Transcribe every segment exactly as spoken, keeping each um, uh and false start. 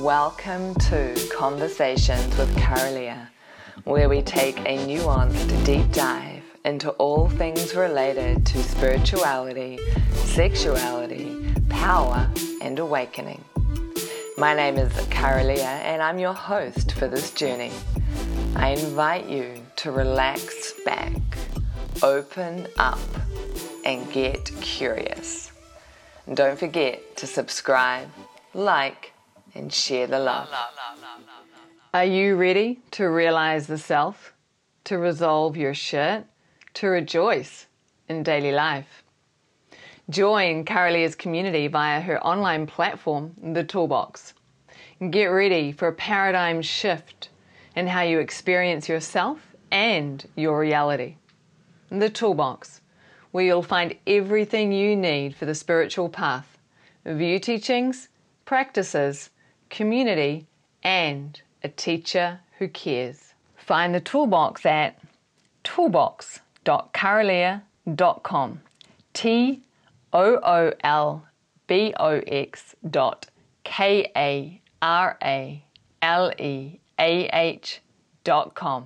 Welcome to Conversations with Carolia, where we take a nuanced deep dive into all things related to spirituality, sexuality, power, and awakening. My name is Carolia, and I'm your host for this journey. I invite you to relax back, open up, and get curious. And don't forget to subscribe, like, and share the love. Are you ready to realize the self, to resolve your shit, to rejoice in daily life? Join Carolia's community via her online platform, The Toolbox. Get ready for a paradigm shift in how you experience yourself and your reality. The Toolbox, where you'll find everything you need for the spiritual path, view teachings, practices, community, and a teacher who cares. Find the Toolbox at toolbox dot carolia dot com. T O O L B O X dot K A R A L E A H dot com.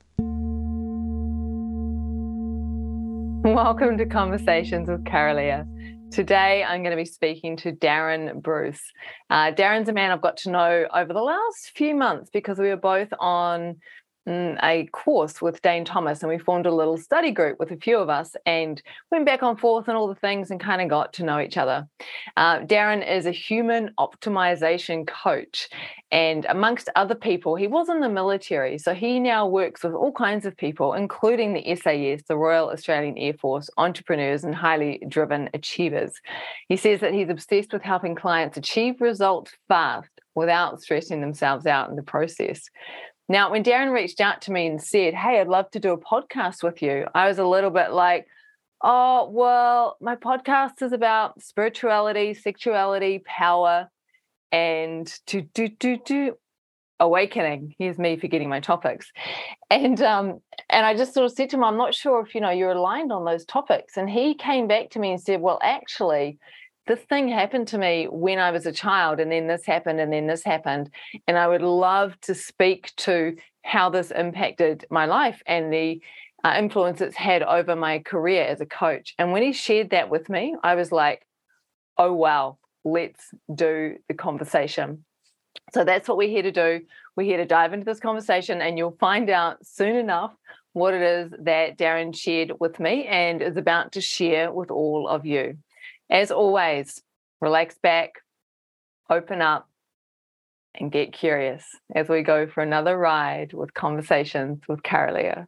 Welcome to Conversations with Carolia. Today, I'm going to be speaking to Darren Bruce. Uh, Darren's a man I've got to know over the last few months because we were both on mm, a course with Dane Thomas, and we formed a little study group with a few of us and went back and forth and all the things and kind of got to know each other. Uh, Darren is a human optimization coach, and amongst other people, he was in the military, so he now works with all kinds of people, including the S A S, the Royal Australian Air Force, entrepreneurs and highly driven achievers. He says that he's obsessed with helping clients achieve results fast without stressing themselves out in the process. Now, when Darren reached out to me and said, hey, I'd love to do a podcast with you, I was a little bit like, oh, well, my podcast is about spirituality, sexuality, power, and to do, do, do, awakening. Here's me forgetting my topics. And um, and I just sort of said to him, I'm not sure if, you know, you're aligned on those topics. And he came back to me and said, well, actually, this thing happened to me when I was a child, and then this happened, and then this happened. And I would love to speak to how this impacted my life and the uh, influence it's had over my career as a coach. And when he shared that with me, I was like, oh, wow, let's do the conversation. So that's what we're here to do. We're here to dive into this conversation, and you'll find out soon enough what it is that Darren shared with me and is about to share with all of you. As always, relax back, open up, and get curious as we go for another ride with Conversations with Carolia.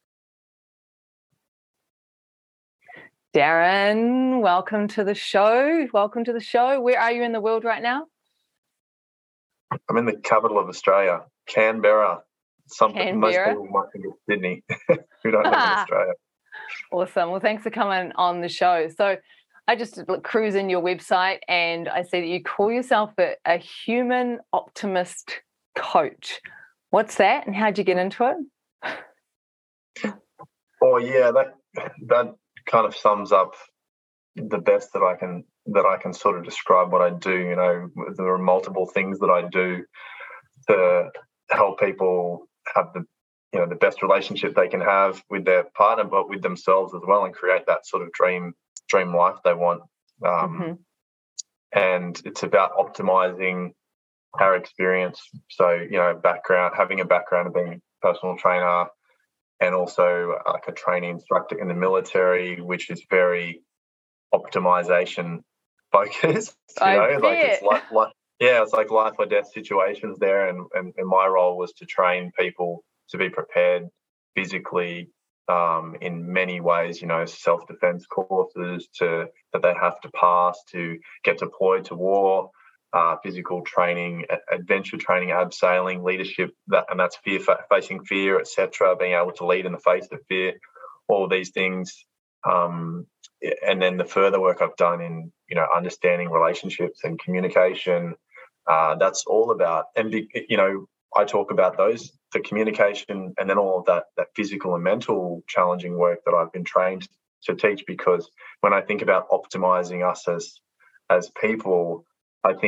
Darren, welcome to the show. Welcome to the show. Where are you in the world right now? I'm in the capital of Australia, Canberra. Some Canberra. Most people might think it's Sydney, who don't live in Australia. Awesome. Well, thanks for coming on the show. So I just cruise in your website and I see that you call yourself a, a human optimist coach. What's that, and how'd you get into it? Oh yeah, that that kind of sums up the best that I can that I can sort of describe what I do. You know, there are multiple things that I do to help people have the you know the best relationship they can have with their partner, but with themselves as well, and create that sort of dream dream life they want. Um, mm-hmm. And it's about optimizing our experience. So you know, background having a background of being a personal trainer, and also like a training instructor in the military, which is very optimization focused. You I know, bet. like it's like, like yeah, it's like life or death situations there, and, and and my role was to train people to be prepared physically um, in many ways. You know, self-defense courses to that they have to pass to get deployed to war. Uh, physical training, adventure training, abseiling, leadership, that and that's fear, facing fear, et cetera. Being able to lead in the face of fear, all these things, um, and then the further work I've done in you know understanding relationships and communication. Uh, that's all about, and be, you know, I talk about those, the communication, and then all of that that physical and mental challenging work that I've been trained to teach. Because when I think about optimizing us as as people, I think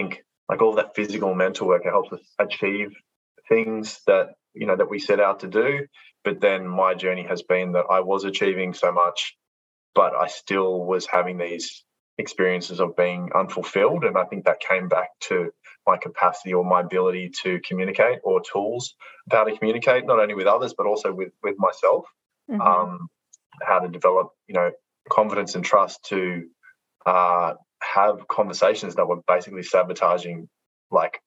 like all that physical and mental work. It helps us achieve things that, you know, that we set out to do. But then my journey has been that I was achieving so much, but I still was having these experiences of being unfulfilled. And I think that came back to my capacity or my ability to communicate, or tools of how to communicate, not only with others, but also with, with myself. Mm-hmm. Um, how to develop, you know, confidence and trust to uh, have conversations that were basically sabotaging like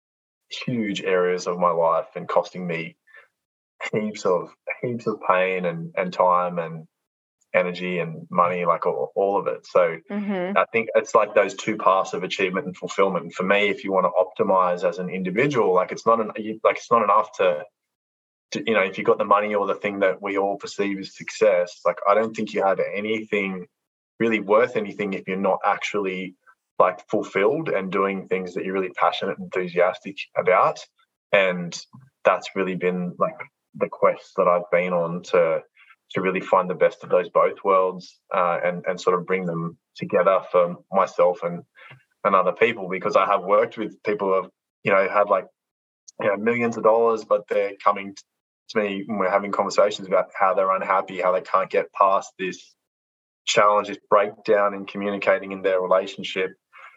huge areas of my life and costing me heaps of heaps of pain and, and time and energy and money, like all, all of it. So mm-hmm. I think it's like those two paths of achievement and fulfillment. And for me, if you want to optimize as an individual, like it's not an, like it's not enough to, to, you know, if you got the money or the thing that we all perceive as success, like I don't think you have anything really worth anything if you're not actually like fulfilled and doing things that you're really passionate and enthusiastic about. And that's really been like the quest that I've been on to to really find the best of those both worlds uh, and and sort of bring them together for myself and and other people, because I have worked with people who have, you know, had like, you know, millions of dollars, but they're coming to me and we're having conversations about how they're unhappy, how they can't get past this challenge, this breakdown in communicating in their relationship.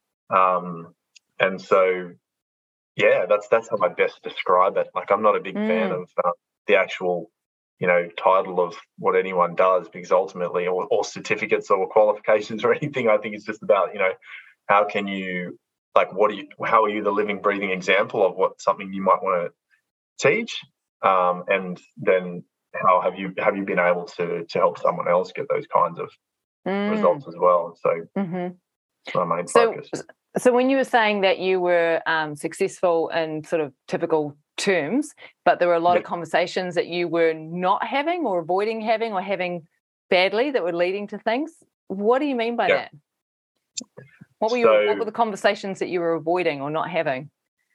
Um, and so, yeah, that's that's how I best describe it. Like, I'm not a big mm. fan of uh, the actual, you know, title of what anyone does, because ultimately, or, or certificates or qualifications or anything, I think it's just about, you know, how can you, like, what do you, how are you the living, breathing example of what something you might want to teach, um, and then how have you have you been able to to help someone else get those kinds of mm. results as well? So mm-hmm. that's my main so, focus. So when you were saying that you were um, successful in sort of typical terms, but there were a lot yeah. of conversations that you were not having or avoiding having or having badly that were leading to things, what do you mean by yeah. that? What were so, you, what were the conversations that you were avoiding or not having?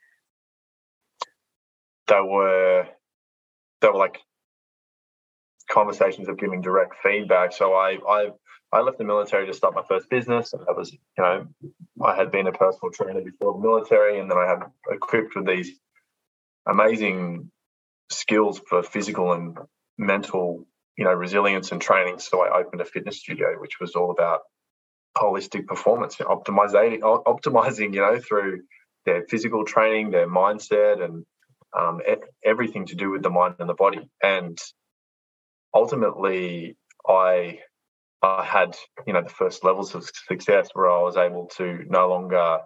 They were, they were like conversations of giving direct feedback. So I, I, I left the military to start my first business. That was, you know, I had been a personal trainer before the military, and then I had equipped with these amazing skills for physical and mental, you know, resilience and training. So I opened a fitness studio, which was all about holistic performance, optimizing, optimizing, you know, through their physical training, their mindset, and um, everything to do with the mind and the body. And ultimately, I I had, you know, the first levels of success where I was able to no longer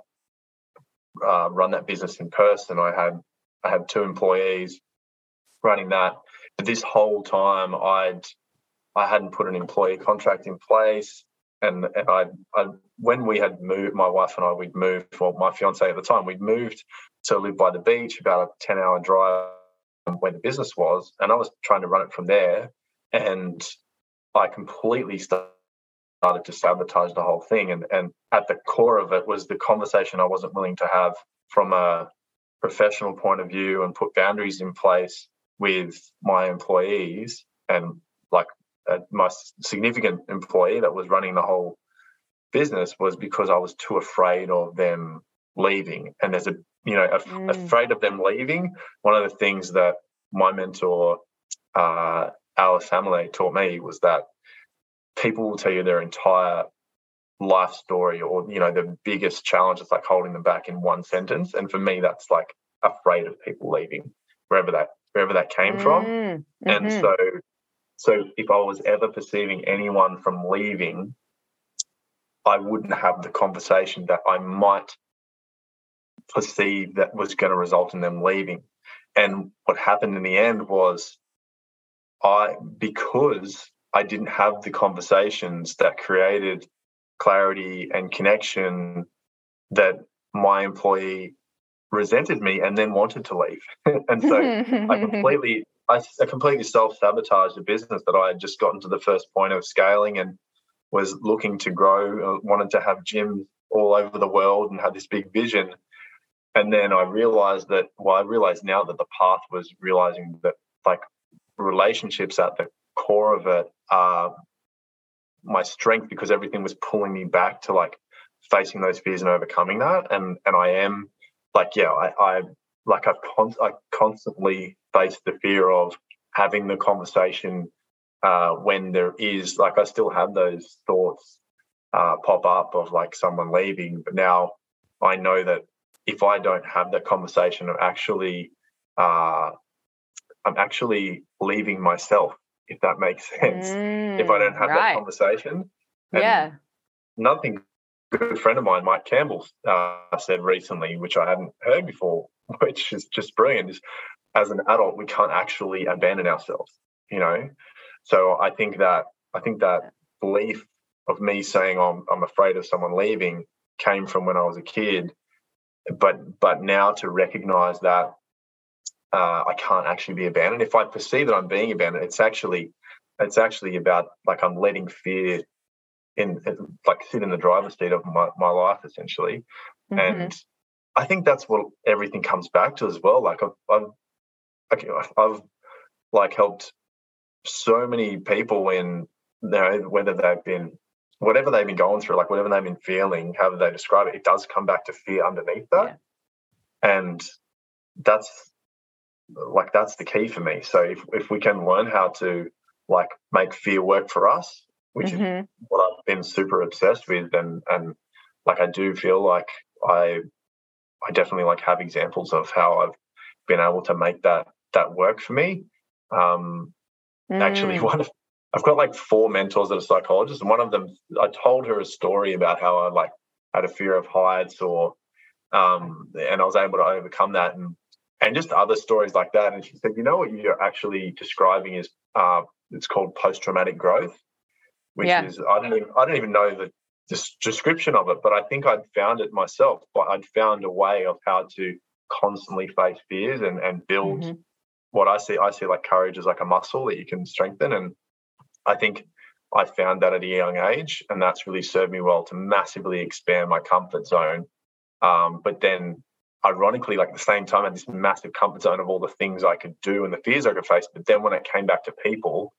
uh, run that business in person. I had I had two employees running that, but this whole time I'd I hadn't put an employee contract in place, and and I I when we had moved, my wife and I we'd moved, well, my fiance at the time, we'd moved to live by the beach, about a ten hour drive from where the business was, and I was trying to run it from there, and I completely started to sabotage the whole thing. And, and at the core of it was the conversation I wasn't willing to have from a professional point of view and put boundaries in place with my employees, and like uh, my significant employee that was running the whole business, was because I was too afraid of them leaving. And there's a, you know, af- mm. afraid of them leaving. One of the things that my mentor, uh, Alice Hamilay, taught me was that people will tell you their entire life story, or, you know, the biggest challenge is like holding them back in one sentence. And for me, that's like afraid of people leaving, wherever that wherever that came mm, from. Mm-hmm. And so, so if I was ever perceiving anyone from leaving, I wouldn't have the conversation that I might perceive that was going to result in them leaving. And what happened in the end was, I because I didn't have the conversations that created clarity and connection, that my employee resented me and then wanted to leave. And so I completely I, I completely self-sabotaged a business that I had just gotten to the first point of scaling and was looking to grow, uh, wanted to have gyms all over the world and had this big vision. And then I realized that, well, I realized now that the path was realizing that, like, relationships at the core of it are my strength, because everything was pulling me back to like facing those fears and overcoming that. And and I am like, yeah, I, I like I've con- I constantly face the fear of having the conversation uh, when there is, like, I still have those thoughts uh, pop up of like someone leaving, but now I know that if I don't have that conversation, I'm actually uh, I'm actually leaving myself, if that makes sense. Mm, if I don't have right. that conversation, and Yeah. nothing. A good friend of mine, Mike Campbell, uh, said recently, which I hadn't heard before, which is just brilliant, is as an adult, we can't actually abandon ourselves, you know? So I think that, I think that belief of me saying I'm, I'm afraid of someone leaving came from when I was a kid. But, but now to recognize that uh, I can't actually be abandoned. If I perceive that I'm being abandoned, it's actually, it's actually about like I'm letting fear in, like sit in the driver's seat of my, my life essentially. Mm-hmm. And I think that's what everything comes back to as well. Like I've, I've, I've like helped so many people in, you know, whether they've been, whatever they've been going through, like whatever they've been feeling, however they describe it, it does come back to fear underneath that. Yeah. And that's like, that's the key for me. So if, if we can learn how to like make fear work for us, which mm-hmm. is what I've been super obsessed with. And, and like, I do feel like I, I definitely like have examples of how I've been able to make that, that work for me. Um, mm. Actually, one of, I've got like four mentors that are psychologists, and one of them, I told her a story about how I like had a fear of heights or, um, and I was able to overcome that, and, and just other stories like that. And she said, you know what you're actually describing is, uh, it's called post-traumatic growth, which yeah. is, I don't even, I don't even know the, the description of it, but I think I'd found it myself, but I'd found a way of how to constantly face fears and, and build mm-hmm. what I see. I see like courage as like a muscle that you can strengthen. And I think I found that at a young age, and that's really served me well to massively expand my comfort zone. Um, but then ironically, like at the same time, I had this massive comfort zone of all the things I could do and the fears I could face. But then when it came back to people,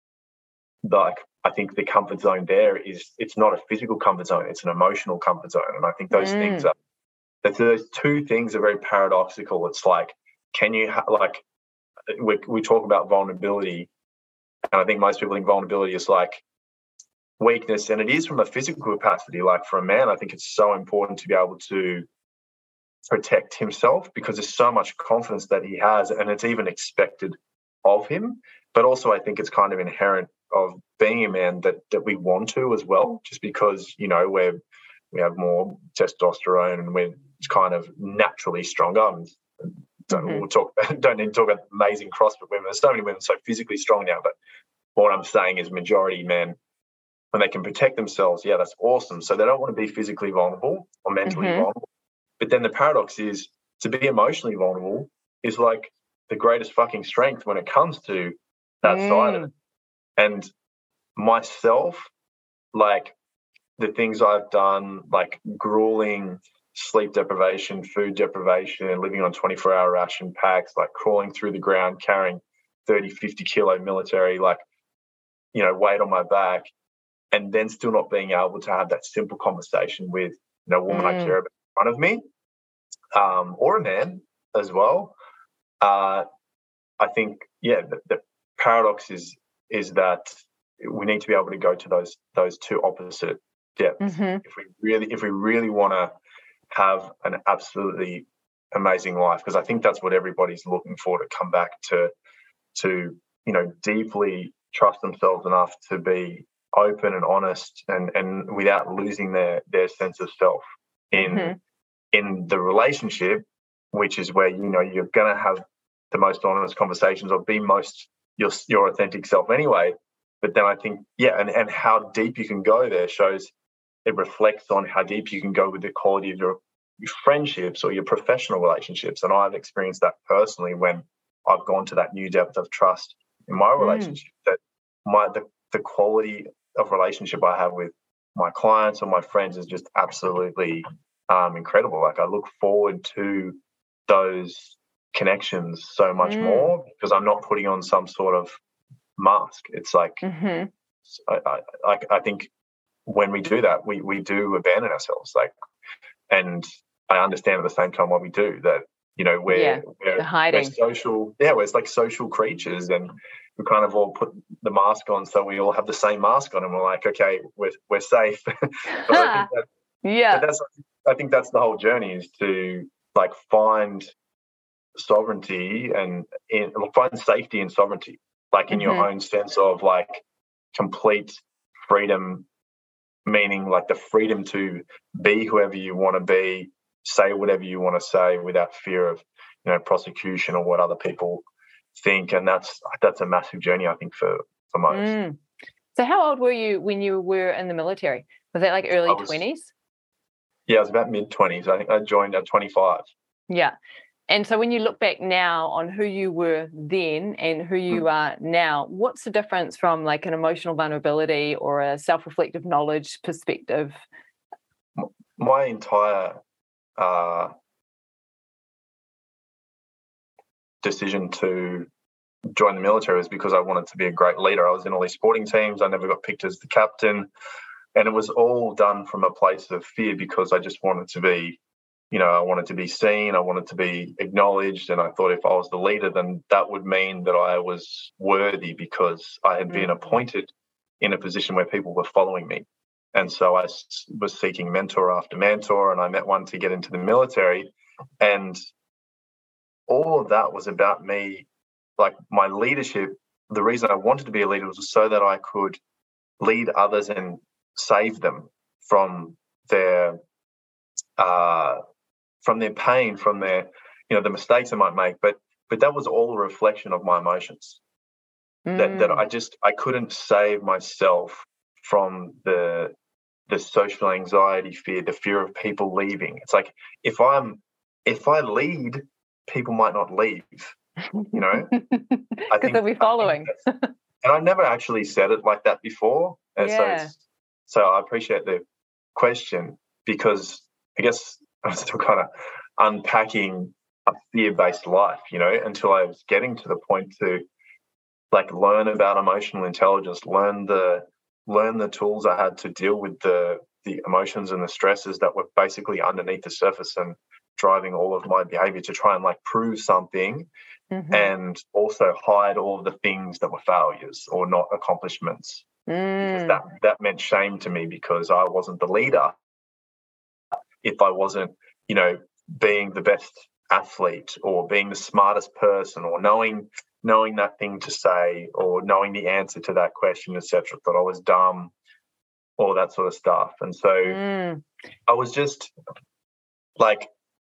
like I think the comfort zone there is, it's not a physical comfort zone, it's an emotional comfort zone. And I think those mm. things are, those two things are very paradoxical. It's like, can you ha- like, we, we talk about vulnerability, and I think most people think vulnerability is like weakness, and it is from a physical capacity. Like for a man, I think it's so important to be able to protect himself because there's so much confidence that he has, and it's even expected of him. But also I think it's kind of inherent of being a man that that we want to as well, just because, you know, we're we have more testosterone and we're kind of naturally stronger. And don't, mm-hmm. we'll talk about, don't need to talk about amazing CrossFit women. There's so many women so physically strong now, but what I'm saying is majority men, when they can protect themselves, yeah, that's awesome. So they don't want to be physically vulnerable or mentally mm-hmm. vulnerable. But then the paradox is to be emotionally vulnerable is like the greatest fucking strength when it comes to that mm. side of it. And myself, like the things I've done, like grueling sleep deprivation, food deprivation, and living on twenty-four hour ration packs, like crawling through the ground, carrying thirty, fifty kilo military, like, you know, weight on my back, and then still not being able to have that simple conversation with, you know, a woman mm. I care about in front of me, um, or a man as well. Uh, I think, yeah, the, the paradox is is that we need to be able to go to those those two opposite depths mm-hmm. if we really if we really want to have an absolutely amazing life, because I think that's what everybody's looking for, to come back to to you know deeply trust themselves enough to be open and honest, and and without losing their their sense of self in mm-hmm. in the relationship, which is where, you know, you're going to have the most honest conversations or be most your your authentic self anyway. But then I think, yeah, and, and how deep you can go there shows, it reflects on how deep you can go with the quality of your, your friendships or your professional relationships. And I've experienced that personally when I've gone to that new depth of trust in my relationship, mm. that my the, the quality of relationship I have with my clients or my friends is just absolutely um, incredible. Like I look forward to those connections so much mm. more because I'm not putting on some sort of mask. It's like mm-hmm. I, I I think when we do that, we we do abandon ourselves. Like, and I understand at the same time what we do, that, you know, we're, Yeah, we're, the hiding. we're social. Yeah, we're like social creatures, and we kind of all put the mask on, so we all have the same mask on, and we're like, okay, we're we're safe. but I think that, yeah. but that's I think that's the whole journey, is to like find sovereignty and in, find safety and sovereignty, like in mm-hmm. your own sense of like complete freedom, meaning like the freedom to be whoever you want to be, say whatever you want to say without fear of, you know, prosecution or what other people think. And that's that's a massive journey, I think, for for most. Mm. So how old were you when you were in the military? Was that like early twenties? Yeah, I was about mid twenties. I think I joined at twenty-five. Yeah. And so when you look back now on who you were then and who you mm. are now, what's the difference from like an emotional vulnerability or a self-reflective knowledge perspective? My entire uh, decision to join the military was because I wanted to be a great leader. I was in all these sporting teams. I never got picked as the captain. And it was all done from a place of fear, because I just wanted to be, you know, I wanted to be seen, I wanted to be acknowledged, and I thought if I was the leader, then that would mean that I was worthy, because I had been appointed in a position where people were following me. And so I was seeking mentor after mentor, and I met one to get into the military. And all of that was about me, like my leadership. The reason I wanted to be a leader was so that I could lead others and save them from their uh, from their pain, from their, you know, the mistakes I might make. But but that was all a reflection of my emotions. Mm. That that I just I couldn't save myself from the the social anxiety, fear, the fear of people leaving. It's like if I'm if I lead, people might not leave. You know, because they'll be following. And I've never actually said it like that before. And yeah. so it's, so I appreciate the question, because I guess I'm still kind of unpacking a fear-based life, you know, until I was getting to the point to like learn about emotional intelligence, learn the learn the tools I had to deal with the the emotions and the stresses that were basically underneath the surface and driving all of my behavior to try and like prove something, mm-hmm. and also hide all of the things that were failures or not accomplishments. Mm. Because that that meant shame to me, because I wasn't the leader if I wasn't, you know, being the best athlete or being the smartest person or knowing knowing that thing to say or knowing the answer to that question, et cetera. Thought I was dumb, all that sort of stuff. And so mm. I was just like,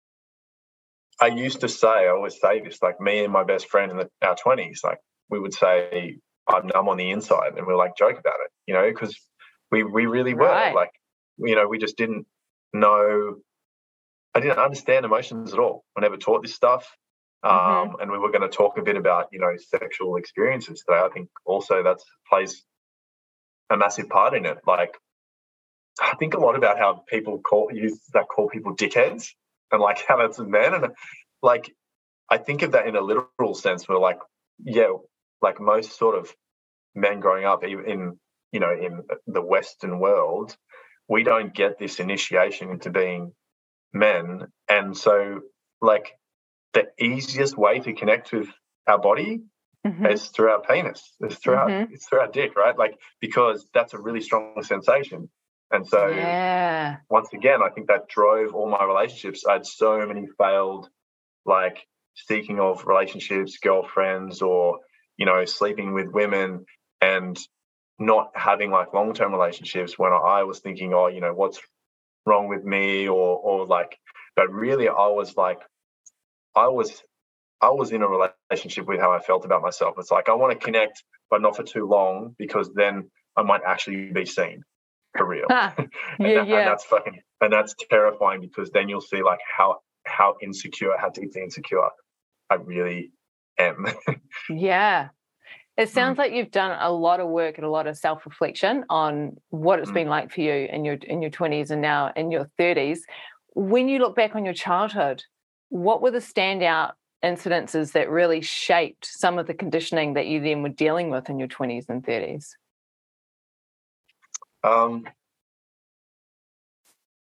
I used to say, I always say this, like me and my best friend in the, our twenties, like we would say, I'm numb on the inside, and we're like joke about it, you know, because we, we really right. were like, you know, we just didn't know, I didn't understand emotions at all. I never taught this stuff. Um, mm-hmm. And we were going to talk a bit about, you know, sexual experiences today. I think also that plays a massive part in it. Like, I think a lot about how people call use that call people dickheads, and like how that's a man. And like, I think of that in a literal sense. We're like, yeah, like most sort of men growing up in, you know, in the Western world, we don't get this initiation into being men. And so like the easiest way to connect with our body mm-hmm. is through our penis. It's through mm-hmm. our, it's through our dick, right? Like, because that's a really strong sensation. And so yeah. once again, I think that drove all my relationships. I had so many failed, like seeking of relationships, girlfriends, or, you know, sleeping with women and not having like long-term relationships when I was thinking, oh, you know, what's wrong with me, or, or like, but really I was like, I was, I was in a relationship with how I felt about myself. It's like, I want to connect, but not for too long, because then I might actually be seen for real. Huh. and, yeah, that, yeah. and that's fucking, and that's terrifying, because then you'll see like how, how insecure, how deeply insecure I really am. yeah. It sounds mm. like you've done a lot of work and a lot of self-reflection on what it's mm. been like for you in your in your twenties and now in your thirties. When you look back on your childhood, what were the standout incidences that really shaped some of the conditioning that you then were dealing with in your twenties and thirties? Um,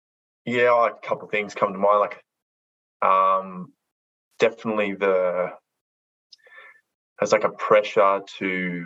yeah, like a couple of things come to mind. Like, um, definitely the there's like a pressure to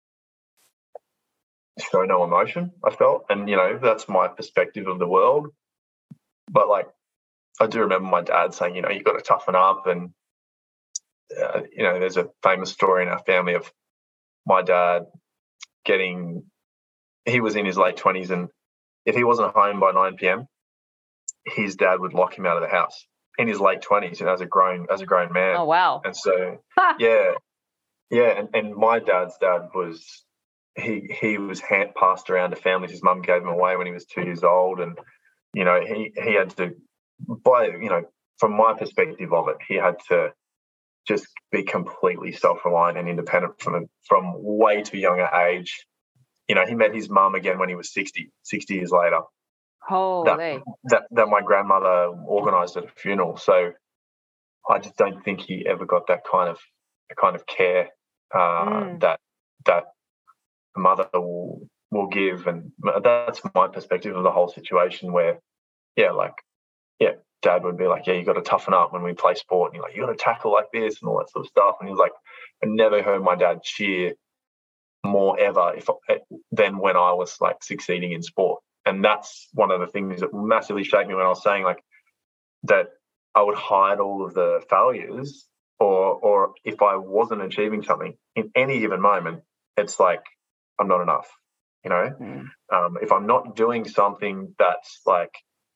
show no emotion. I felt, and you know, that's my perspective of the world. But like, I do remember my dad saying, you know, you got to toughen up, and uh, you know, there's a famous story in our family of my dad getting. He was in his late twenties, and if he wasn't home by nine p.m, his dad would lock him out of the house in his late twenties, and as a grown as a grown man. Oh wow! And so, yeah, yeah, and, and my dad's dad was he he was hand, passed around to families. His mum gave him away when he was two years old, and you know he he had to, by you know from my perspective of it, he had to just be completely self-reliant and independent from from way too young an age. You know, he met his mum again when he was sixty, sixty years later. Holy. That, that that my grandmother organised at a funeral. So I just don't think he ever got that kind of kind of care uh, mm. that that a mother will will give, and that's my perspective of the whole situation. Where, yeah, like, yeah, Dad would be like, yeah, you got to toughen up when we play sport, and you're like, you got to tackle like this and all that sort of stuff. And he was like, I never heard my dad cheer more ever if than when I was like succeeding in sport. And that's one of the things that massively shaped me when I was saying like that I would hide all of the failures, or or if I wasn't achieving something in any given moment, it's like I'm not enough, you know. Mm. Um, if I'm not doing something that's like,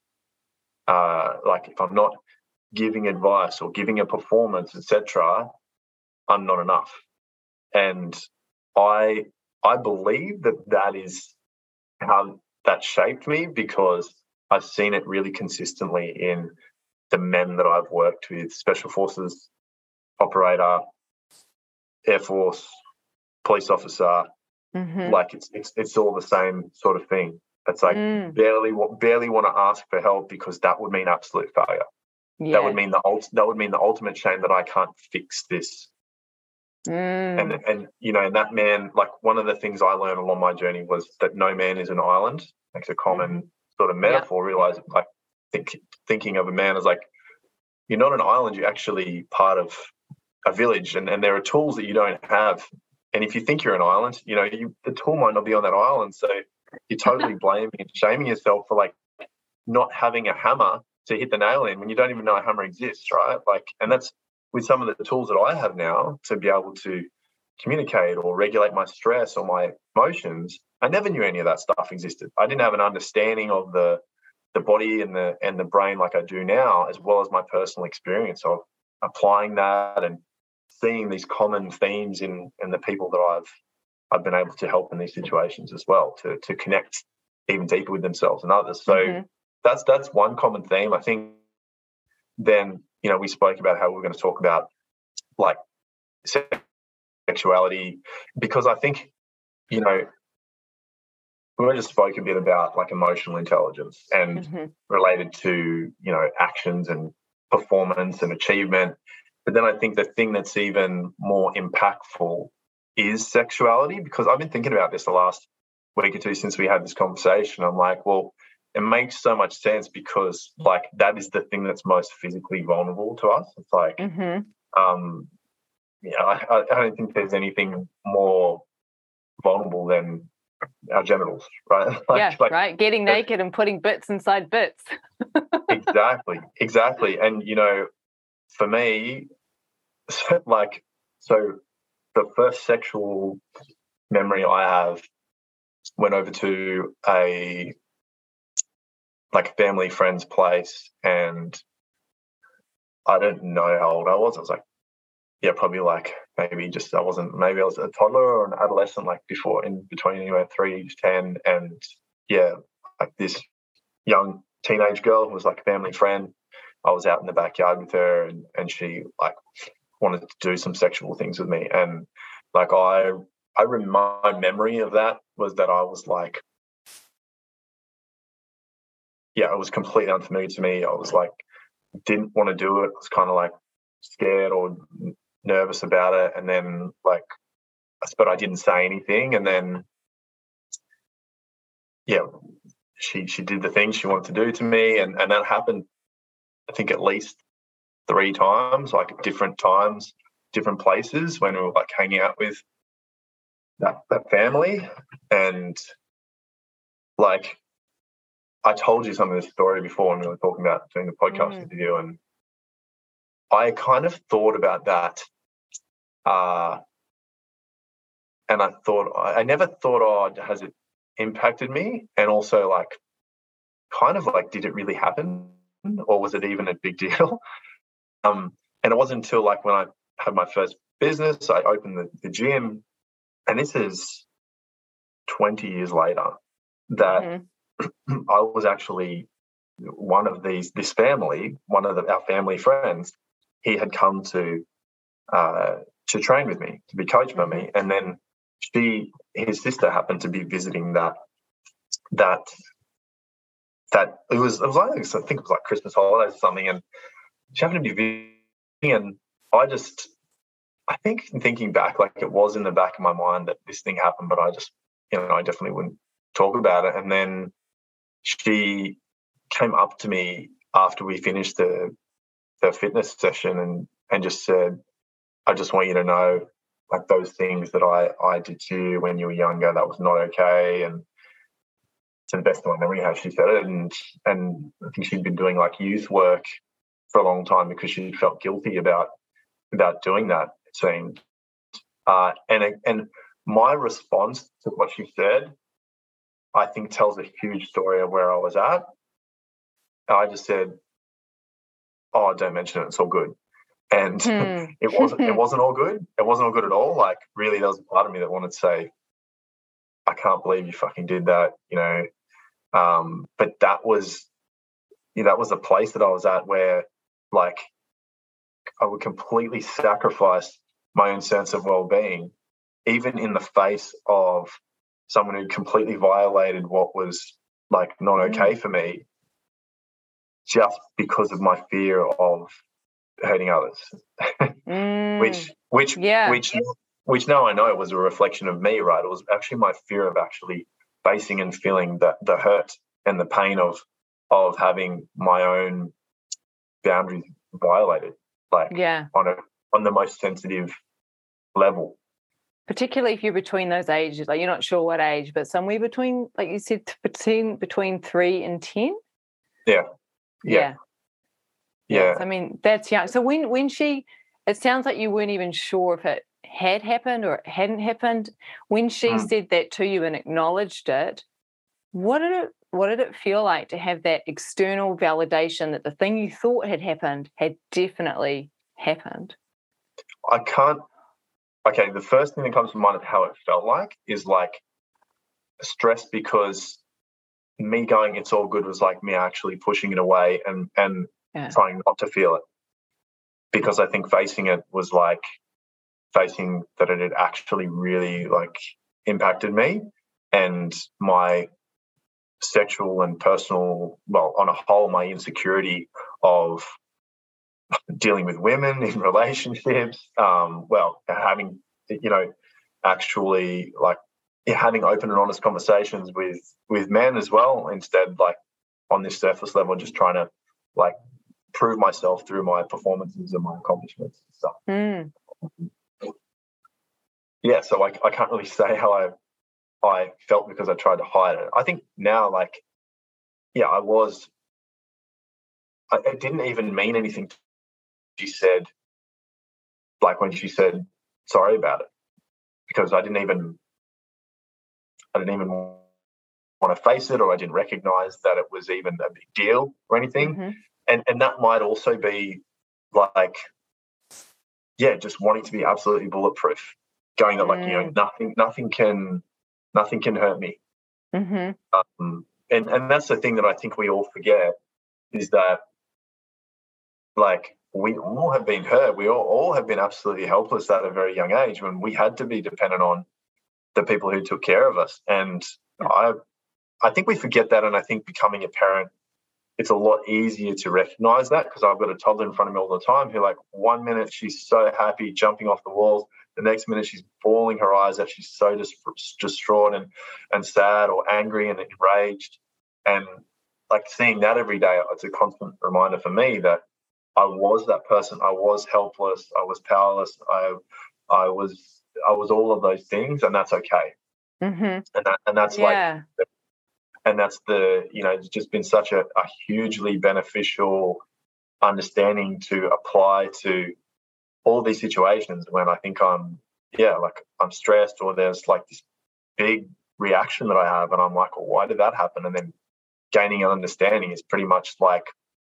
uh, like if I'm not giving advice or giving a performance, et cetera, I'm not enough. And I I believe that that is how that shaped me, because I've seen it really consistently in the men that I've worked with: Special Forces operator, Air Force, police officer. Mm-hmm. Like it's it's it's all the same sort of thing. It's like mm. barely barely want to ask for help, because that would mean absolute failure. Yeah. That would mean the ult- that would mean the ultimate shame that I can't fix this. Mm. And and you know, and that man, like one of the things I learned along my journey was that no man is an island. Like it's a common mm-hmm. sort of metaphor. Yeah. Realize like think, thinking of a man as like, you're not an island, you're actually part of a village, and, and there are tools that you don't have. And if you think you're an island, you know, you, the tool might not be on that island. So you're totally blaming and shaming yourself for like not having a hammer to hit the nail in when you don't even know a hammer exists, right? Like, and that's with some of the tools that I have now to be able to communicate or regulate my stress or my emotions. I never knew any of that stuff existed. I didn't have an understanding of the the body and the and the brain like I do now, as well as my personal experience of applying that and seeing these common themes in in the people that I've I've been able to help in these situations as well, to to connect even deeper with themselves and others. So mm-hmm. that's that's one common theme. I think then, you know, we spoke about how we we're going to talk about like sexuality, because I think, you know, we just spoke a bit about like emotional intelligence and mm-hmm. related to, you know, actions and performance and achievement. But then I think the thing that's even more impactful is sexuality, because I've been thinking about this the last week or two since we had this conversation. I'm like, well, it makes so much sense, because like that is the thing that's most physically vulnerable to us. It's like, mm-hmm. um, yeah, I, I don't think there's anything more vulnerable than our genitals, right? like, yeah, like, right. Getting naked and putting bits inside bits. exactly, exactly. And, you know, for me, like, so the first sexual memory I have went over to a like family friend's place, and I don't know how old I was. I was like, yeah, probably like maybe just I wasn't maybe I was a toddler or an adolescent, like before in between anywhere three to ten, and yeah, like this young teenage girl who was like a family friend. I was out in the backyard with her, and and she like wanted to do some sexual things with me, and like I I my memory of that was that I was like, yeah, it was completely unfamiliar to me. I was like, didn't want to do it. I was kind of like scared or nervous about it. And then like, but I didn't say anything. And then, yeah, she she did the things she wanted to do to me, and, and that happened, I think, at least three times, like at different times, different places when we were like hanging out with that that family. And like I told you some of this story before when we were talking about doing the podcast mm. interview, and I kind of thought about that, uh, and I thought I never thought, oh, has it impacted me? And also, like, kind of like, did it really happen, or was it even a big deal? Um, and it wasn't until like when I had my first business, I opened the, the gym, and this is twenty years later, that mm-hmm. I was actually one of these, this family, one of the, our family friends, he had come to uh, to train with me, to be coached by me. And then she, his sister happened to be visiting that, that, that it was, it was like, I think it was like Christmas holidays or something. And she happened to be visiting, and I just, I think thinking back, like it was in the back of my mind that this thing happened, but I just, you know, I definitely wouldn't talk about it. And then she came up to me after we finished the the fitness session and and just said, I just want you to know, like, those things that I, I did to you when you were younger, that was not okay. And to the best of my memory how she said it. And and I think she'd been doing like youth work for a long time because she felt guilty about about doing that, it seemed. Uh, and and my response to what she said, I think, tells a huge story of where I was at. I just said, oh, don't mention it, it's all good. And hmm. it wasn't it wasn't all good. It wasn't all good at all. Like, really, there was a part of me that wanted to say, I can't believe you fucking did that, you know. Um, but that was, you know, that was a place that I was at where, like, I would completely sacrifice my own sense of well-being, even in the face of someone who completely violated what was, like, not okay mm. for me, just because of my fear of hurting others. mm. Which, which, yeah. which, which now I know was a reflection of me, right? It was actually my fear of actually facing and feeling the, the hurt and the pain of of having my own boundaries violated, like yeah. on a on the most sensitive level. Particularly if you're between those ages, like, you're not sure what age, but somewhere between, like you said, between between three and ten. Yeah. Yeah. Yeah. yeah. So, I mean, that's young. So when when she, it sounds like you weren't even sure if it had happened or it hadn't happened. When she mm. said that to you and acknowledged it, what did it what did it feel like to have that external validation that the thing you thought had happened had definitely happened? I can't. Okay, the first thing that comes to mind of how it felt like is like stress, because me going, it's all good, was like me actually pushing it away and and yeah. trying not to feel it, because I think facing it was like facing that it had actually really, like, impacted me and my sexual and personal, well, on a whole, my insecurity of dealing with women in relationships, um, well, having, you know, actually, like, having open and honest conversations with with men as well, instead, like, on this surface level, just trying to, like, prove myself through my performances and my accomplishments and stuff. Mm. Yeah, so I, I can't really say how I I felt because I tried to hide it. I think now, like, yeah, I was, I, it didn't even mean anything. She said, like, when she said sorry about it, because I didn't even, I didn't even want to face it, or I didn't recognize that it was even a big deal or anything. Mm-hmm. And and that might also be like, yeah, just wanting to be absolutely bulletproof, going that, like, mm. you know, nothing, nothing can, nothing can hurt me. Mm-hmm. Um, and and that's the thing that I think we all forget, is that, like, we all have been hurt. We all, all have been absolutely helpless at a very young age when we had to be dependent on the people who took care of us. And yeah. I I think we forget that, and I think becoming a parent, it's a lot easier to recognize that, because I've got a toddler in front of me all the time who, like, one minute she's so happy, jumping off the walls, the next minute she's bawling her eyes out, she's so dis- distraught and, and sad or angry and enraged. And like seeing that every day, it's a constant reminder for me that I was that person. I was helpless. I was powerless. I, I was, I was all of those things, and that's okay. Mm-hmm. And that, and that's yeah. like, and that's the, you know, it's just been such a, a hugely beneficial understanding to apply to all these situations when I think I'm, yeah, like I'm stressed, or there's like this big reaction that I have, and I'm like, well, why did that happen? And then gaining an understanding is pretty much like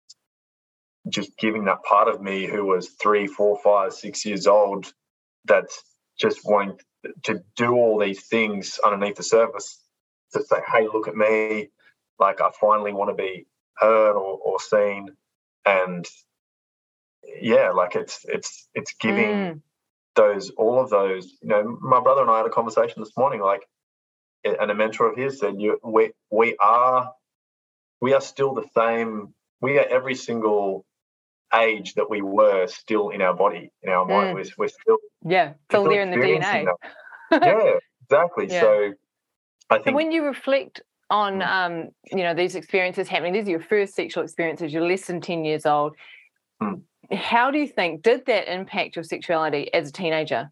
just giving that part of me who was three, four, five, six years old that's just wanting to do all these things underneath the surface to say, hey, look at me. Like I finally want to be heard or, or seen. And yeah, like it's it's it's giving mm. those all of those, you know, my brother and I had a conversation this morning, like, and a mentor of his said, you we we are we are still the same, we are every single age that we were still in our body, in our mind. Mm. We're, we're still yeah, still there in the D N A. yeah, exactly. Yeah. So I think so when you reflect on mm. um, you know, these experiences happening, these are your first sexual experiences, you're less than ten years old. Mm. How do you think, did that impact your sexuality as a teenager?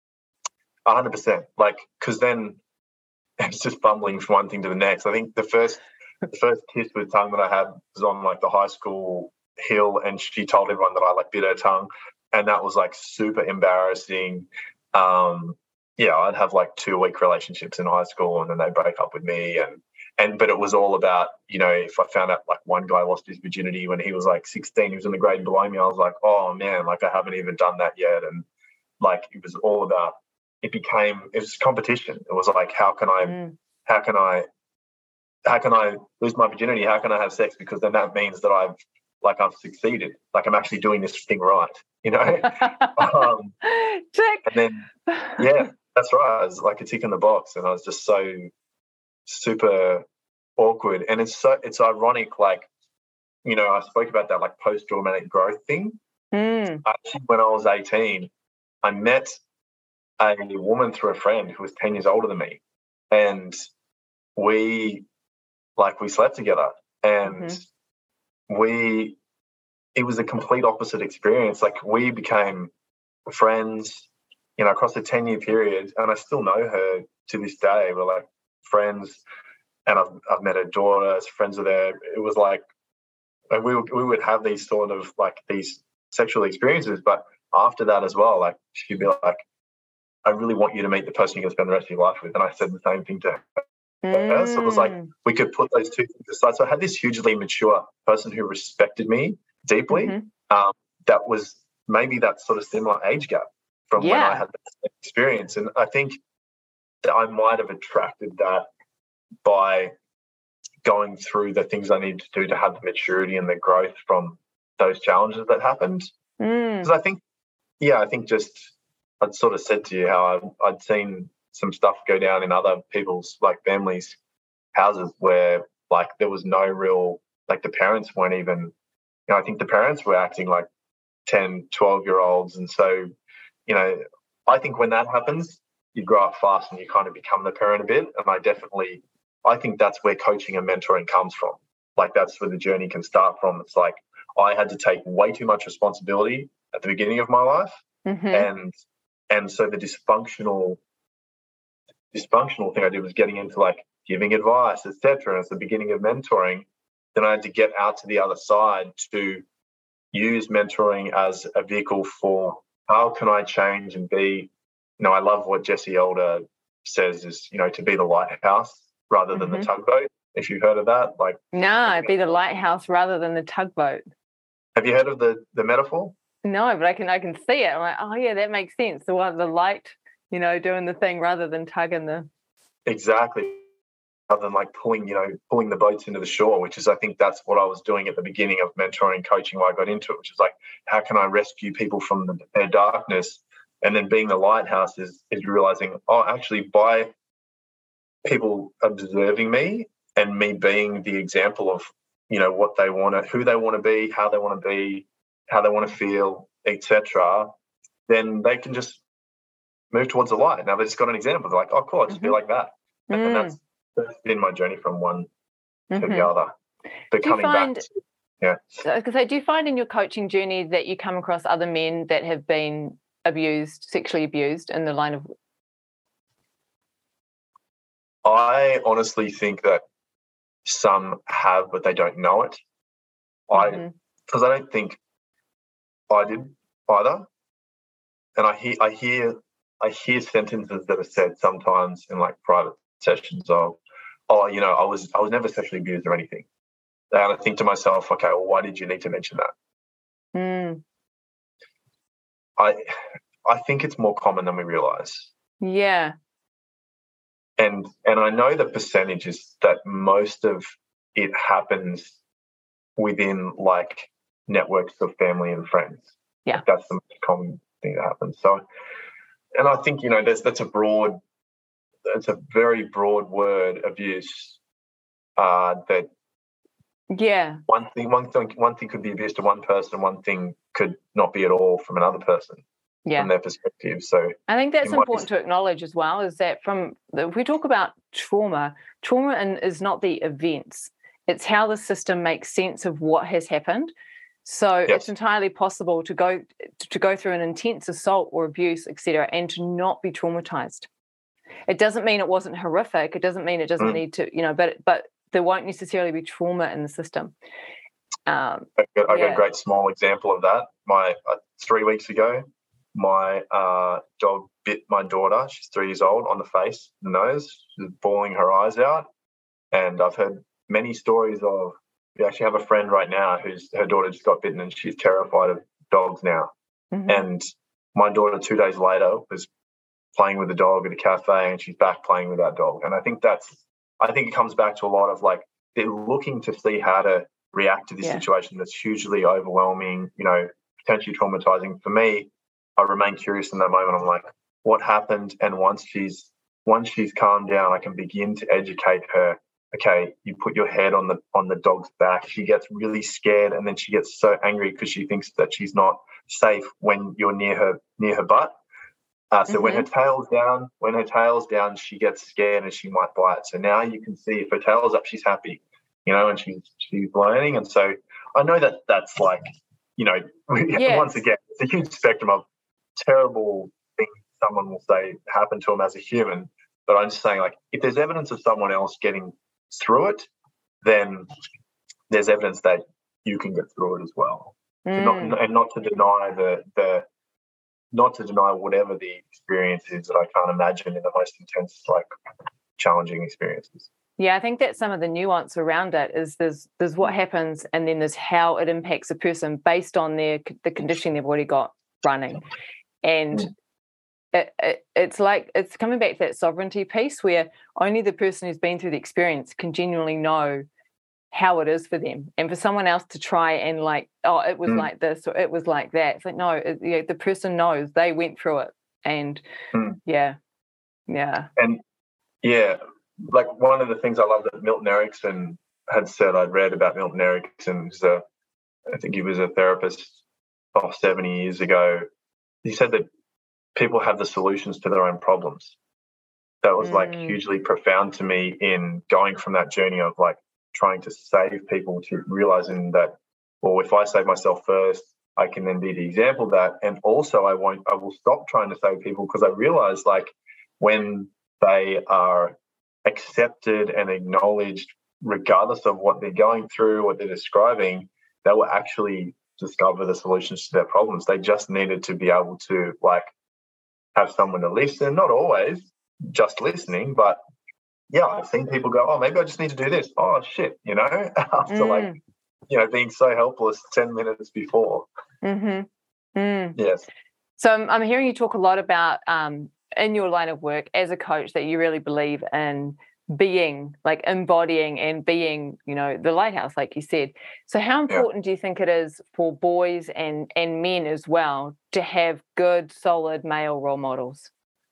A hundred percent. Like, because then it's just fumbling from one thing to the next. I think the first the first kiss with tongue that I had was on like the high school hill, and she told everyone that I like bit her tongue, and that was like super embarrassing. Um, yeah, I'd have like two week relationships in high school, and then they break up with me, and and but it was all about, you know, if I found out like one guy lost his virginity when he was like sixteen, he was in the grade below me, I was like, oh man, like I haven't even done that yet, and like it was all about. It became it was competition. It was like, how can I, mm. how can I, how can I lose my virginity? How can I have sex? Because then that means that I've like I've succeeded. Like I'm actually doing this thing right, you know. um, Tick. And then yeah, that's right. It was like a tick in the box, and I was just so super awkward. And it's so it's ironic. Like, you know, I spoke about that like post traumatic growth thing. Mm. Actually, when I was eighteen, I met a woman through a friend who was ten years older than me, and we like we slept together, and mm-hmm. we it was a complete opposite experience. Like we became friends, you know, across a ten year period, and I still know her to this day. We're like friends, and I've I've met her daughter as friends with her. It was like and we we would have these sort of like these sexual experiences, but after that as well, like she'd be like, I really want you to meet the person you're going to spend the rest of your life with. And I said the same thing to her. Mm. So it was like we could put those two things aside. So I had this hugely mature person who respected me deeply. Mm-hmm. Um, that was maybe that sort of similar age gap from yeah. when I had that experience. And I think that I might have attracted that by going through the things I needed to do to have the maturity and the growth from those challenges that happened. Because mm. I think, yeah, I think just... I'd sort of said to you how I'd, I'd seen some stuff go down in other people's like families' houses where like there was no real, like the parents weren't even, you know, I think the parents were acting like ten, twelve year olds. And so, you know, I think when that happens, you grow up fast and you kind of become the parent a bit. And I definitely, I think that's where coaching and mentoring comes from. Like that's where the journey can start from. It's like I had to take way too much responsibility at the beginning of my life. Mm-hmm. And And so the dysfunctional, dysfunctional thing I did was getting into like giving advice, et cetera. And it's the beginning of mentoring. Then I had to get out to the other side to use mentoring as a vehicle for how can I change and be, you know, I love what Jesse Elder says is, you know, to be the lighthouse rather than mm-hmm. the tugboat. If you've heard of that, like no, be the lighthouse rather than the tugboat. Have you heard of the the metaphor? No, but I can I can see it. I'm like, oh yeah, that makes sense. The one, the light, you know, doing the thing rather than tugging the. Exactly. Rather than like pulling, you know, pulling the boats into the shore, which is I think that's what I was doing at the beginning of mentoring coaching where I got into it, which is like, how can I rescue people from the, their darkness? And then being the lighthouse is is realizing, oh, actually by people observing me and me being the example of, you know, what they want to, who they want to be, how they want to be, how they want to feel, et cetera, then they can just move towards the light. Now they just got an example. They're like, oh, cool, I just mm-hmm. feel like that. Mm. And that's, that's been my journey from one to Mm-hmm. the other. But do you coming find, back to, yeah. I was gonna say, do you find in your coaching journey that you come across other men that have been abused, sexually abused in the line of? I honestly think that some have, but they don't know it. Mm-hmm. I, because I don't think I did either. And I hear, I hear, I hear sentences that are said sometimes in like private sessions of, "Oh, you know, I was, I was never sexually abused or anything." And I think to myself, okay, well, why did you need to mention that? Mm. I, I think it's more common than we realise. Yeah. And and I know the percentage is that most of it happens within like networks of family and friends. Yeah. Like that's the most common thing that happens. So, and I think, you know, there's that's a broad, it's a very broad word, abuse. Uh, that Yeah. one thing, one thing, one thing could be abuse to one person, one thing could not be at all from another person. Yeah. From their perspective. So I think that's important to acknowledge as well, is that from if we talk about trauma, trauma in, is not the events. It's how the system makes sense of what has happened. So yes. It's entirely possible to go to go through an intense assault or abuse, et cetera, and to not be traumatized. It doesn't mean it wasn't horrific. It doesn't mean it doesn't mm. need to, you know, but but there won't necessarily be trauma in the system. Um, I got, I yeah. got a great small example of that. My uh, three weeks ago, my uh, dog bit my daughter. She's three years old on the face, the nose. She's bawling her eyes out. And I've heard many stories of, we actually have a friend right now whose her daughter just got bitten and she's terrified of dogs now. Mm-hmm. And my daughter two days later was playing with the dog at a cafe and she's back playing with that dog. And I think that's, I think it comes back to a lot of like, they're looking to see how to react to this yeah. situation that's hugely overwhelming, you know, potentially traumatizing. For me, I remain curious in that moment. I'm like, what happened? And once she's once she's calmed down, I can begin to educate her. Okay, you put your head on the on the dog's back. She gets really scared, and then she gets so angry because she thinks that she's not safe when you're near her near her butt. Uh, so mm-hmm. when her tail's down, when her tail's down, she gets scared and she might bite. So now you can see if her tail's up, she's happy, you know, and she's she's learning. And so I know that that's like, you know, yes. once again, it's a huge spectrum of terrible things someone will say happen to them as a human. But I'm just saying, like, if there's evidence of someone else getting through it, then there's evidence that you can get through it as well. Mm. Not, and not to deny the the not to deny whatever the experience is that I can't imagine in the most intense, like, challenging experiences. Yeah, I think that some of the nuance around it is there's there's what happens and then there's how it impacts a person based on their the conditioning they've already got running. And mm. it, it, it's like it's coming back to that sovereignty piece where only the person who's been through the experience can genuinely know how it is for them. And for someone else to try and like, oh, it was mm. like this or it was like that. It's like, no, it, you know, the person knows they went through it. And mm. yeah, yeah. And yeah, like one of the things I love that Milton Erickson had said, I'd read about Milton Erickson, a, I think he was a therapist oh, seventy years ago. He said that people have the solutions to their own problems. That was mm. like hugely profound to me in going from that journey of like trying to save people to realizing that, well, if I save myself first, I can then be the example of that. And also I won't, I will stop trying to save people because I realize like when they are accepted and acknowledged, regardless of what they're going through, what they're describing, they will actually discover the solutions to their problems. They just needed to be able to like have someone to listen, not always just listening, but yeah, I've seen people go, oh, maybe I just need to do this. Oh, shit, you know, after mm. like, you know, being so helpless ten minutes before. Mm-hmm. Mm. Yes. So I'm, I'm hearing you talk a lot about um, in your line of work as a coach that you really believe in being, like embodying and being, you know, the lighthouse, like you said. So how important yeah. do you think it is for boys and, and men as well to have good, solid male role models?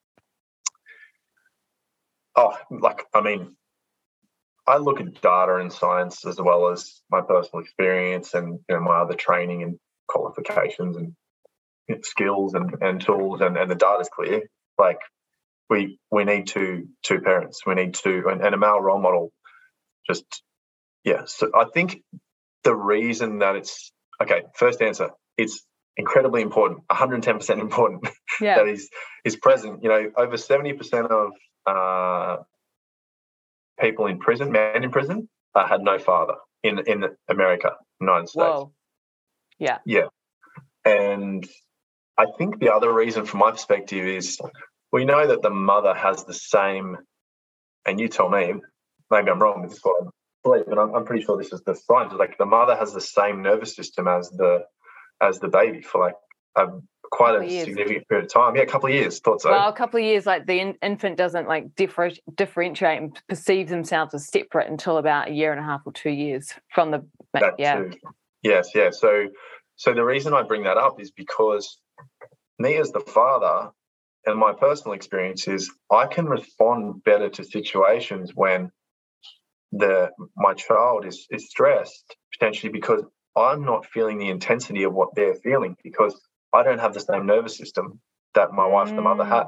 Oh, like, I mean, I look at data and science as well as my personal experience and, you know, my other training and qualifications and you know, skills and, and tools, and, and the data's clear. Like, we we need two two parents. We need two, and, and a male role model just Yeah. So I think the reason that it's okay. First answer. It's incredibly important. one hundred ten percent important. Yeah. that is is present. You know, over seventy percent of uh, people in prison, men in prison, uh, had no father in in America, United States. Whoa. Yeah. Yeah. And I think the other reason from my perspective is we know that the mother has the same, and you tell me, maybe I'm wrong, this is what I believe, but I'm, I'm pretty sure this is the science. Like the mother has the same nervous system as the as the baby for like a, quite a significant period of time. Yeah, a couple of years, thought so. Well, a couple of years, like the in, infant doesn't like differ, differentiate and perceives themselves as separate until about a year and a half or two years from the, that yeah. Too. Yes, yeah. So, so the reason I bring that up is because me as the father, and my personal experience is I can respond better to situations when the my child is, is stressed, potentially because I'm not feeling the intensity of what they're feeling because I don't have the same nervous system that my wife, mm. the mother, has.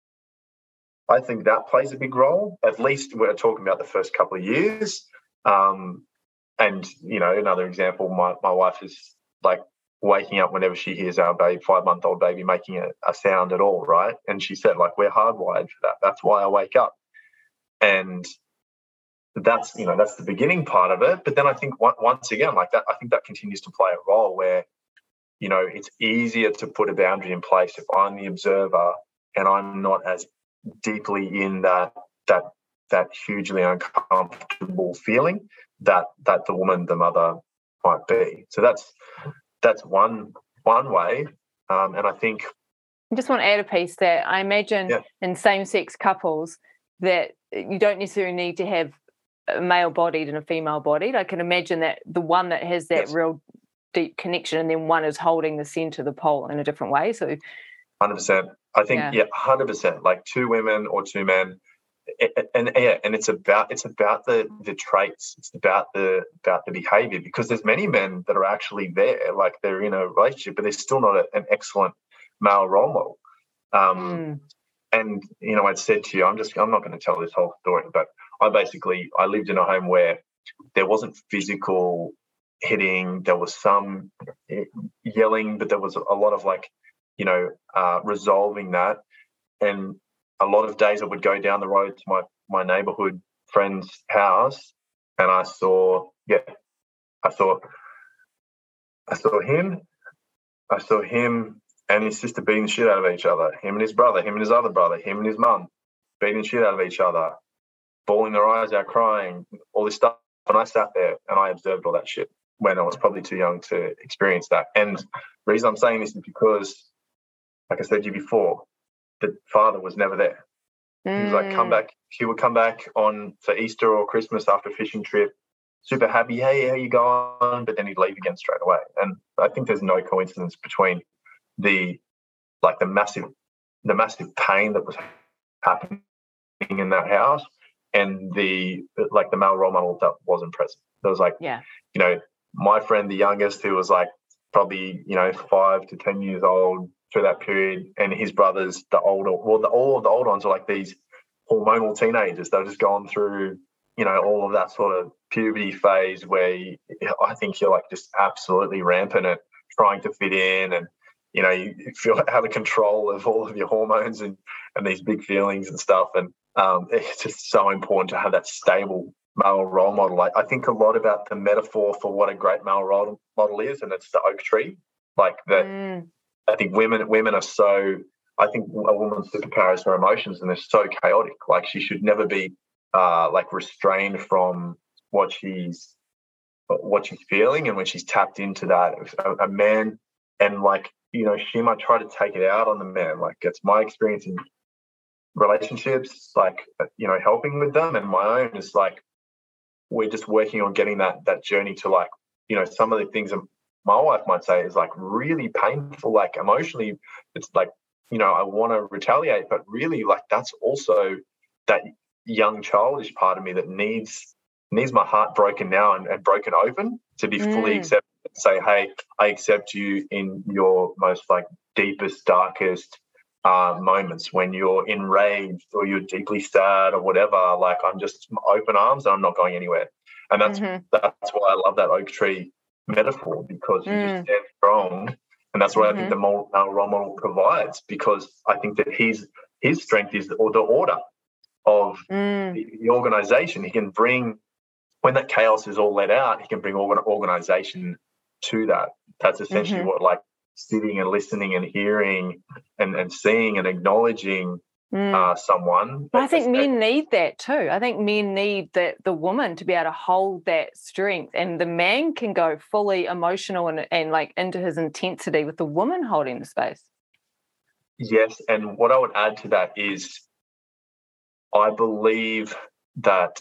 I think that plays a big role. At least we're talking about the first couple of years. Um, and, you know, another example, my, my wife is like waking up whenever she hears our baby, five-month-old baby making a, a sound at all, right? And she said, like, we're hardwired for that. That's why I wake up. And that's, you know, that's the beginning part of it. But then I think once again, like that, I think that continues to play a role where, you know, it's easier to put a boundary in place if I'm the observer and I'm not as deeply in that that that hugely uncomfortable feeling that that the woman, the mother, might be. So that's that's one one way. Um, and I think I just want to add a piece that I imagine yeah. in same-sex couples that you don't necessarily need to have a male-bodied and a female-bodied. I can imagine that the one that has that yes. real deep connection and then one is holding the centre, the pole in a different way. So one hundred percent. I think, yeah, yeah one hundred percent. Like two women or two men. And, and yeah, and it's about it's about the the traits. It's about the about the behaviour, because there's many men that are actually there, like they're in a relationship, but they're still not a, an excellent male role model. Um, mm. And you know, I'd said to you, I'm just I'm not going to tell this whole story, but I basically I lived in a home where there wasn't physical hitting. There was some yelling, but there was a lot of like, you know, uh, resolving that. And a lot of days I would go down the road to my, my neighbourhood friend's house, and I saw, yeah, I saw, I saw him, I saw him and his sister beating the shit out of each other, him and his brother, him and his other brother, him and his mum beating the shit out of each other, bawling their eyes out, crying, all this stuff. And I sat there and I observed all that shit when I was probably too young to experience that. And the reason I'm saying this is because, like I said to you before, the father was never there. Mm. He was like, come back. He would come back on for Easter or Christmas after a fishing trip, super happy. Hey, how you going? But then he'd leave again straight away. And I think there's no coincidence between the like the massive, the massive pain that was happening in that house and the like the male role model that wasn't present. There was like, yeah, you know, my friend, the youngest, who was like probably you know five to ten years old through that period, and his brothers, the older, well, the, all of the older ones are like these hormonal teenagers. They've just gone through, you know, all of that sort of puberty phase where you, I think you're like just absolutely rampant at trying to fit in, and you know, you feel out of control of all of your hormones and and these big feelings and stuff. And um, it's just so important to have that stable male role model. I, I think a lot about the metaphor for what a great male role model is, and it's the oak tree, like that. Mm. I think women women are so, I think a woman's superpower is her emotions, and they're so chaotic. Like she should never be uh, like restrained from what she's what she's feeling, and when she's tapped into that, a, a man, and like, you know, she might try to take it out on the man. Like it's my experience in relationships, like, you know, helping with them, and my own is like we're just working on getting that that journey to like, you know, some of the things that my wife might say is like really painful, like emotionally, it's like, you know, I want to retaliate, but really like that's also that young childish part of me that needs needs my heart broken now and, and broken open to be mm. fully accepted and say, hey, I accept you in your most like deepest, darkest uh, moments when you're enraged or you're deeply sad or whatever. Like I'm just open arms and I'm not going anywhere. And that's Mm-hmm. that's why I love that oak tree metaphor, because you Mm. just stand strong. And that's what Mm-hmm. I think the model, our role model provides, because I think that his his strength is the, or the order of Mm. the, the organisation. He can bring, when that chaos is all let out, he can bring organ, organisation to that. That's essentially Mm-hmm. what, like, sitting and listening and hearing and, and seeing and acknowledging Mm. uh, someone. But I think men need that too. I think men need that, the woman to be able to hold that strength, and the man can go fully emotional and, and like into his intensity with the woman holding the space. Yes, and what I would add to that is I believe that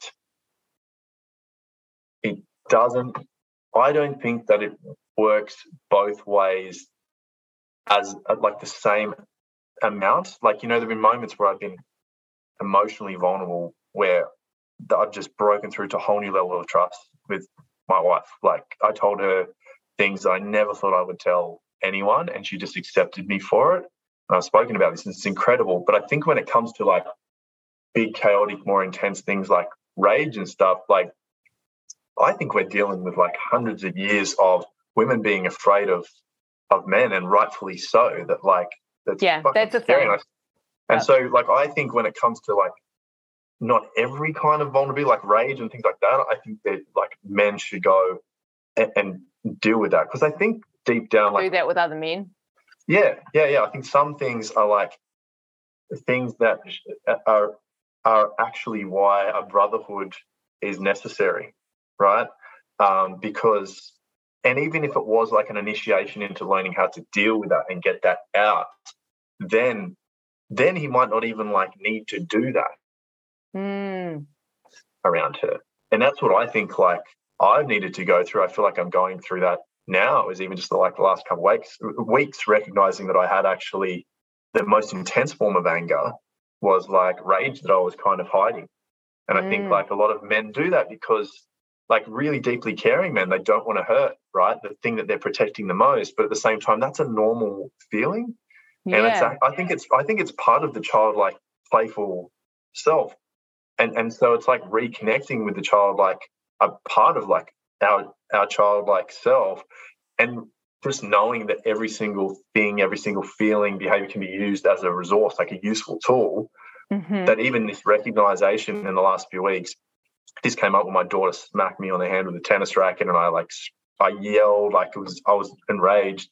it doesn't, I don't think that it works both ways as like the same amount. Like, you know, there have been moments where I've been emotionally vulnerable where I've just broken through to a whole new level of trust with my wife. Like, I told her things I never thought I would tell anyone, and she just accepted me for it. And I've spoken about this, and it's incredible. But I think when it comes to like big, chaotic, more intense things like rage and stuff, like, I think we're dealing with like hundreds of years of women being afraid of of men, and rightfully so. That like that's yeah, fucking that's a scary. thing. And, I, and yep. so, like, I think when it comes to like not every kind of vulnerability, like rage and things like that, I think that like men should go and, and deal with that, because I think deep down, like, do that with other men. Yeah, yeah, yeah. I think some things are like things that are are actually why a brotherhood is necessary, right? Um, because, and even if it was like an initiation into learning how to deal with that and get that out, then then he might not even like need to do that mm. around her. And that's what I think like I've needed to go through. I feel like I'm going through that now. It was even just like the last couple of weeks, weeks recognizing that I had actually the most intense form of anger was like rage that I was kind of hiding. And Mm. I think like a lot of men do that because like really deeply caring men, they don't want to hurt, right? The thing that they're protecting the most, but at the same time, that's a normal feeling. Yeah. And it's, I think it's, I think it's part of the childlike, playful self. And and so it's like reconnecting with the child, like a part of like our our childlike self, and just knowing that every single thing, every single feeling, behavior can be used as a resource, like a useful tool. Mm-hmm. That even this recognition in the last few weeks, this came up when my daughter smacked me on the hand with a tennis racket, and I like I yelled, like it was I was enraged,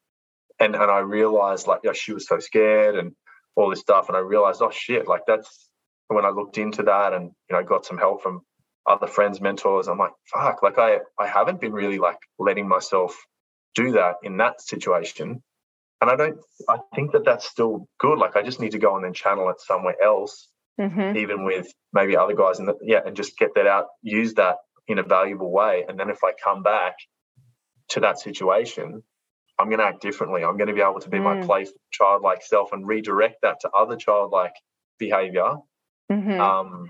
and and I realized like, yeah, she was so scared and all this stuff, and I realized, oh shit, like that's when I looked into that and, you know, got some help from other friends, mentors. I'm like, fuck, like I I haven't been really like letting myself do that in that situation. And I don't, I think that that's still good. Like I just need to go and then channel it somewhere else, mm-hmm. even with maybe other guys, and yeah, and just get that out, use that in a valuable way. And then if I come back to that situation, I'm going to act differently. I'm going to be able to be mm. my playful, childlike self and redirect that to other childlike behavior. Mm-hmm. Um,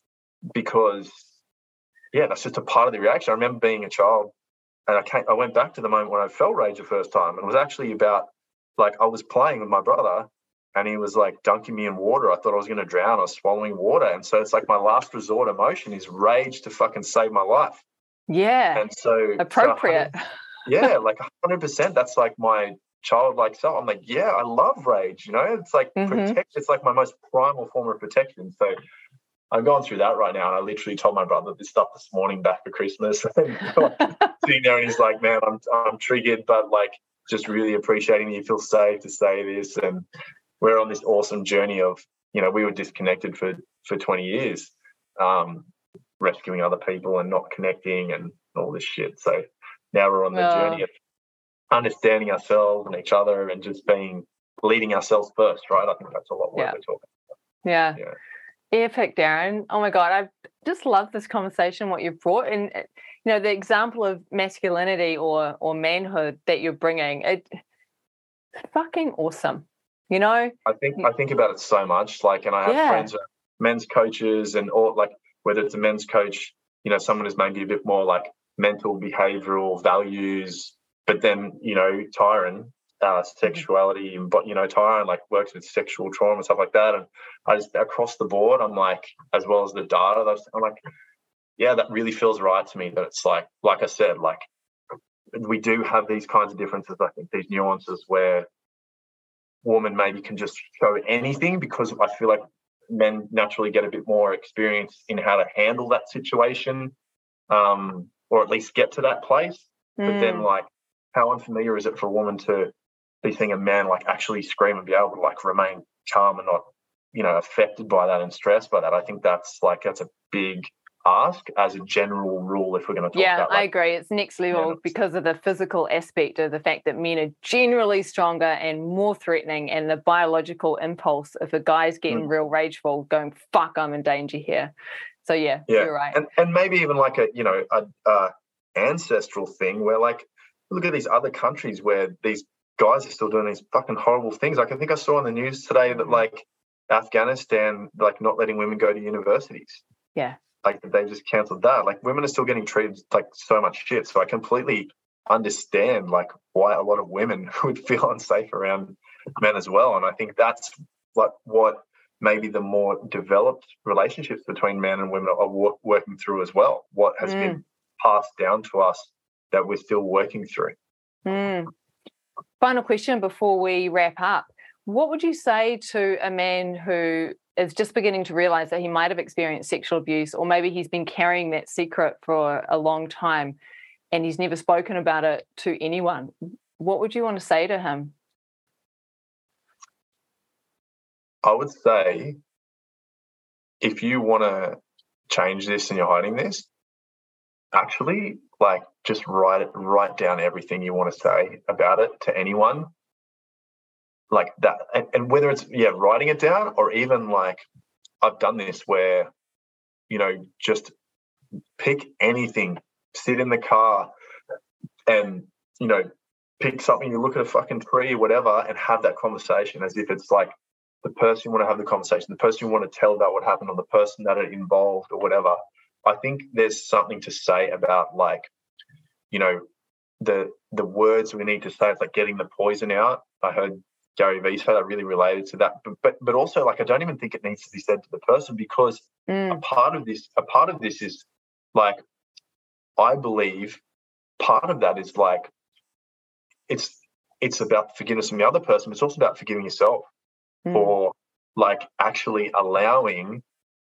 because, yeah, that's just a part of the reaction. I remember being a child, and I came, I went back to the moment when I felt rage the first time, and it was actually about, like, I was playing with my brother, and he was, like, dunking me in water. I thought I was going to drown. I was swallowing water. And so it's like my last resort emotion is rage to fucking save my life. Yeah. And so appropriate. So yeah, like one hundred percent. That's like my childlike self. I'm like, yeah, I love rage. You know, it's like mm-hmm. protect. It's like my most primal form of protection. So I'm going through that right now. And I literally told my brother this stuff this morning back for Christmas. And like, sitting there, and he's like, man, I'm I'm triggered, but like just really appreciating that you feel safe to say this. And we're on this awesome journey of, you know, we were disconnected for for twenty years, um, rescuing other people and not connecting and all this shit. So now we're on the oh. journey of understanding ourselves and each other and just being, leading ourselves first, right? I think that's a lot what yeah. we're talking about. Yeah. yeah. Epic, Darren. Oh my God, I just love this conversation, what you've brought. And, you know, the example of masculinity or or manhood that you're bringing, it, it's fucking awesome. You know? I think I think about it so much. Like, and I have yeah. friends who are men's coaches, and or like whether it's a men's coach, you know, someone who's maybe a bit more like mental, behavioral, values, but then, you know, Tyron, uh, sexuality, and but you know, Tyron like works with sexual trauma and stuff like that. And I just across the board, I'm like, as well as the data, I'm like, yeah, that really feels right to me. That it's like, like I said, like we do have these kinds of differences. I think these nuances where women maybe can just show anything, because I feel like men naturally get a bit more experience in how to handle that situation, um, or at least get to that place. Mm. But then, like, how unfamiliar is it for a woman to be seeing a man like actually scream and be able to like remain calm and not, you know, affected by that and stressed by that? I think that's like that's a big ask as a general rule if we're going to talk yeah, about. Yeah, like, I agree. It's next level because of the physical aspect of the fact that men are generally stronger and more threatening, and the biological impulse if a guy's getting mm. real rageful, going fuck, I'm in danger here. So yeah, yeah. you're right. And and maybe even like a you know a, a ancestral thing where like look at these other countries where these guys are still doing these fucking horrible things. Like I think I saw on the news today that like Afghanistan like not letting women go to universities. Yeah. Like they just cancelled that. Like women are still getting treated like so much shit. So I completely understand like why a lot of women would feel unsafe around men as well. And I think that's like what maybe the more developed relationships between men and women are w- working through as well. What has mm. been passed down to us that we're still working through. Mm. Final question before we wrap up. What would you say to a man who is just beginning to realise that he might have experienced sexual abuse, or maybe he's been carrying that secret for a long time and he's never spoken about it to anyone? What would you want to say to him? I would say if you want to change this and you're hiding this, actually, like, just write it, write down everything you want to say about it to anyone. Like that, and, and whether it's yeah writing it down, or even like I've done this where you know just pick anything, sit in the car and you know pick something, you look at a fucking tree or whatever and have that conversation as if it's like the person you want to have the conversation, the person you want to tell about what happened, or the person that it involved or whatever. I think there's something to say about like you know the the words we need to say. It's like getting the poison out. I heard Gary Vee say that, really related to that, but, but but also like I don't even think it needs to be said to the person, because mm. a part of this a part of this is like I believe part of that is like it's it's about forgiveness from the other person, but it's also about forgiving yourself mm. for like actually allowing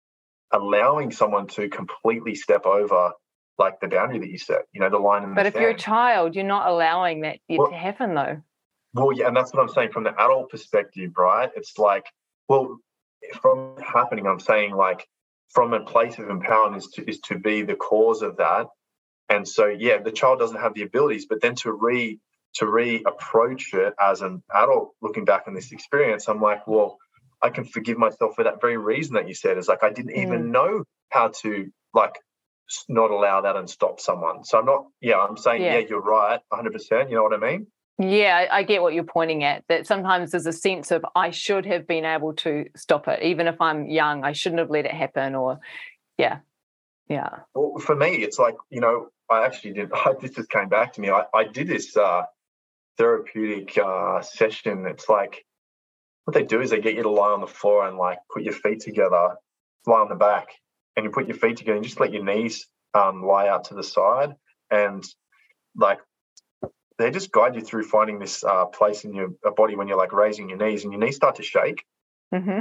allowing someone to completely step over like the boundary that you set, you know, the line in the But if sand. You're a child, you're not allowing that well, to happen though. Well, yeah, and that's what I'm saying from the adult perspective, right? It's like, well, from happening, I'm saying like from a place of empowerment is to is to be the cause of that. And so, yeah, the child doesn't have the abilities, but then to re to re-approach it as an adult looking back on this experience, I'm like, well, I can forgive myself for that very reason that you said. Is like I didn't mm. even know how to like not allow that and stop someone. So I'm not, yeah, I'm saying, yeah, yeah you're right, one hundred percent. You know what I mean? Yeah, I get what you're pointing at, that sometimes there's a sense of I should have been able to stop it. Even if I'm young, I shouldn't have let it happen, or, yeah, yeah. Well, for me, it's like, you know, I actually did, I, this just came back to me. I, I did this uh, therapeutic uh, session. It's like, what they do is they get you to lie on the floor and like put your feet together, lie on the back, and you put your feet together and just let your knees um, lie out to the side. And like, they just guide you through finding this uh, place in your body when you're like raising your knees and your knees start to shake. Mm-hmm.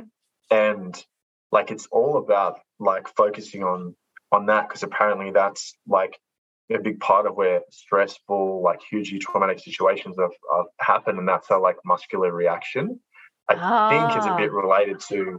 And like, it's all about like focusing on, on that, because apparently that's like a big part of where stressful, like hugely traumatic situations have, have happened. And that's a like muscular reaction. I ah. think it's a bit related to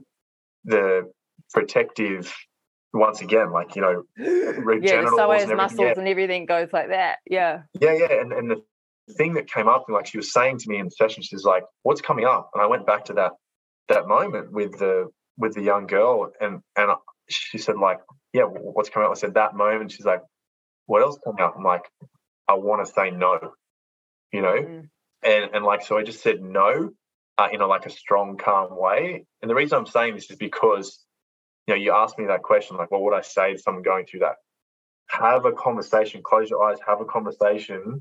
the protective, once again, like, you know, yeah, the psoas muscles yeah. and everything goes like that. Yeah. Yeah, yeah. And, and the thing that came up, like she was saying to me in the session, she's like, what's coming up? And I went back to that that moment with the with the young girl, and and she said like, yeah, what's coming up? I said that moment. She's like, what else coming up? I'm like, I want to say no, you know, mm. and and like, so I just said no uh, in a like a strong, calm way. And the reason I'm saying this is because, you know, you asked me that question, like, what would I say to someone going through that? Have a conversation, close your eyes, have a conversation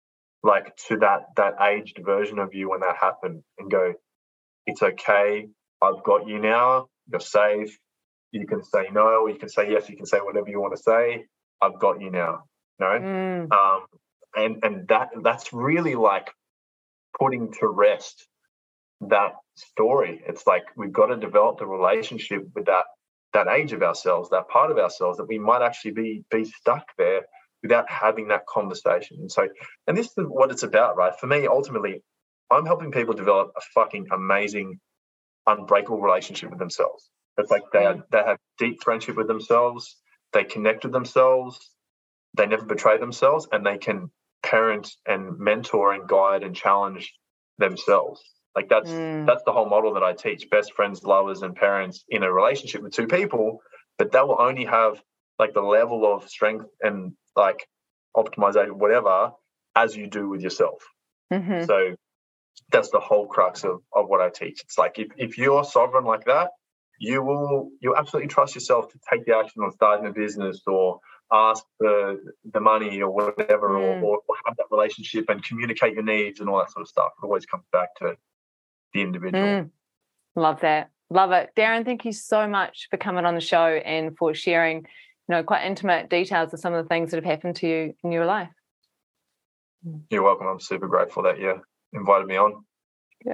like to that that aged version of you when that happened, and go, it's okay, I've got you now, you're safe, You can say no, or you can say yes. You can say whatever you want to say. I've got you now. No, Mm. um, and and that that's really like putting to rest that story. It's like we've got to develop the relationship with that that age of ourselves, that part of ourselves that we might actually be be stuck there without having that conversation. And so, and this is what it's about, right? For me, ultimately, I'm helping people develop a fucking amazing, unbreakable relationship with themselves. It's like they are, they have deep friendship with themselves. They connect with themselves. They never betray themselves, and they can parent and mentor and guide and challenge themselves. Like that's Mm. that's the whole model that I teach: best friends, lovers, and parents in a relationship with two people. But that will only have like the level of strength and like optimization, whatever, as you do with yourself. Mm-hmm. So that's the whole crux of, of what I teach. It's like if, if you're sovereign like that, you will you absolutely trust yourself to take the action on starting a business or ask for the money or whatever, Mm. or, or have that relationship and communicate your needs and all that sort of stuff. It always comes back to the individual. Mm. Love that. Love it. Darren, thank you so much for coming on the show and for sharing, you know, quite intimate details of some of the things that have happened to you in your life. You're welcome. I'm super grateful that you invited me on. Yeah.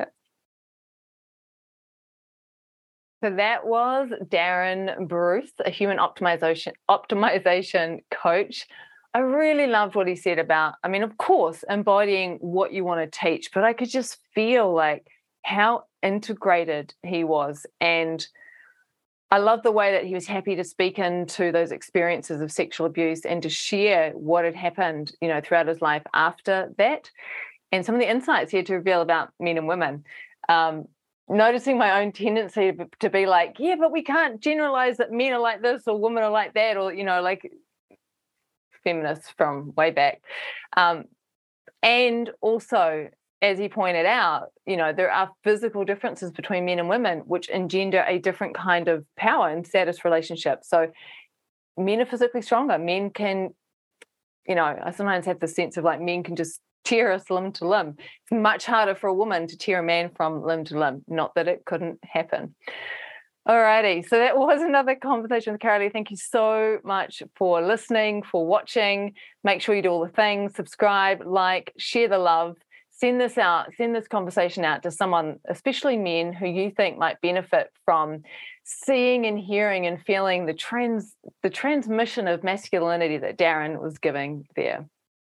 So that was Darren Bruce, a human optimization optimization coach. I really loved what he said about, I mean, of course, embodying what you want to teach, but I could just feel like how integrated he was. And I love the way that he was happy to speak into those experiences of sexual abuse and to share what had happened, you know, throughout his life after that. And some of the insights he had to reveal about men and women. Um, noticing my own tendency to, to be like, yeah, but we can't generalize that men are like this or women are like that, or, you know, like feminists from way back. Um, and also, as he pointed out, you know, there are physical differences between men and women, which engender a different kind of power and status relationship. So men are physically stronger. Men can, you know, I sometimes have the sense of like men can just tear us limb to limb. It's much harder for a woman to tear a man from limb to limb. Not that it couldn't happen. Alrighty, so that was another conversation with Carolee. Thank you so much for listening, for watching. Make sure you do all the things, subscribe, like, share the love, send this out, send this conversation out to someone, especially men who you think might benefit from seeing and hearing and feeling the trans the transmission of masculinity that Darren was giving there.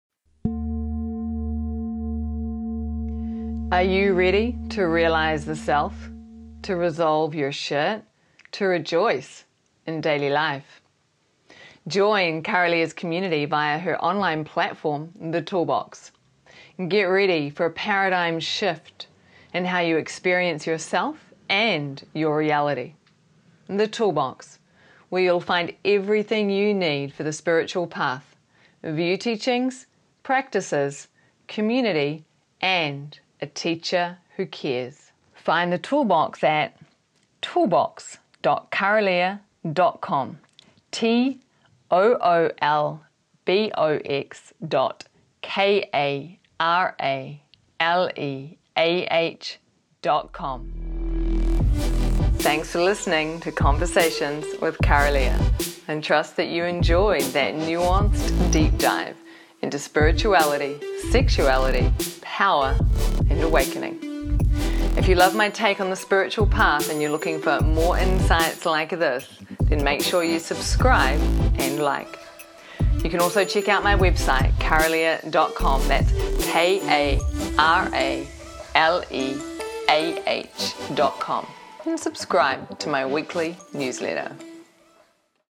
Are you ready to realize the self, to resolve your shit, to rejoice in daily life? Join Carolee's community via her online platform, The Toolbox. Get ready for a paradigm shift in how you experience yourself and your reality. The Toolbox, where you'll find everything you need for the spiritual path, view teachings, practices, community, and a teacher who cares. Find the Toolbox at toolbox dot carolea dot com. T O O L B O X dot K A R A L E A H dot com. Thanks for listening to Conversations with Carolee, and trust that you enjoyed that nuanced deep dive into spirituality, sexuality, power, and awakening. If you love my take on the spiritual path and you're looking for more insights like this, then make sure you subscribe and like. You can also check out my website, carolea dot com. That's K A R A L E A H dot com. And subscribe to my weekly newsletter.